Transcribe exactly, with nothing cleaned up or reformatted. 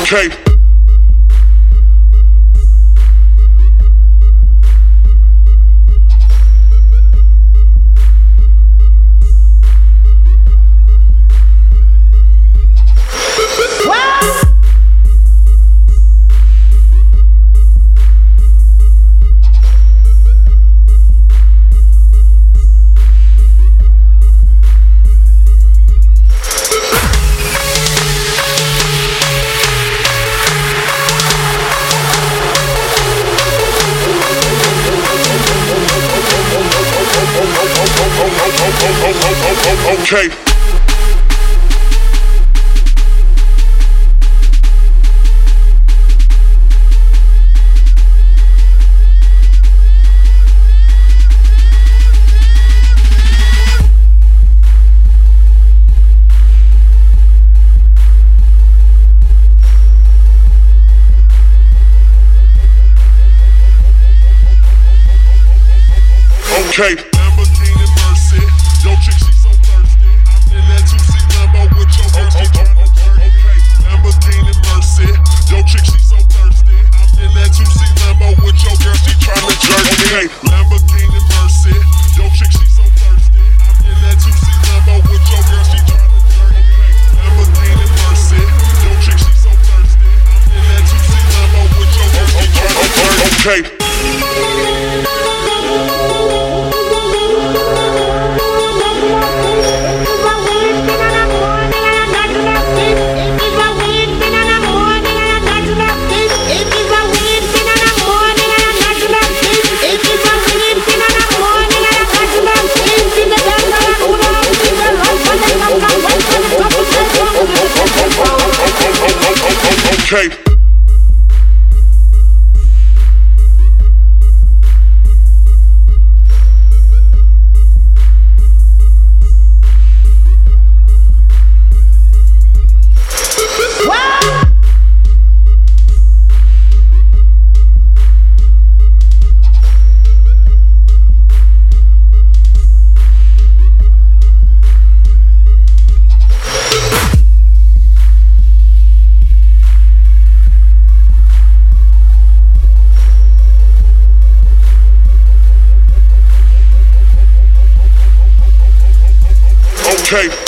Okay. Okay. Okay. Lamborghini Mercy, yo chick she so thirsty. In that two C Lambo with your girl, she tryna jerk. Okay. Lamborghini Mercy, yo chick she so thirsty. In that two C Lambo with your girl, she tryna jerk. Okay. Lamborghini Mercy, yo chick she so thirsty. In that two C Lambo with your girl, she tryna jerk. Okay. Lamborghini Mercy, yo chick she so thirsty. In that two C Lambo with your girl, she tryna jerk. Okay. Okay. Okay.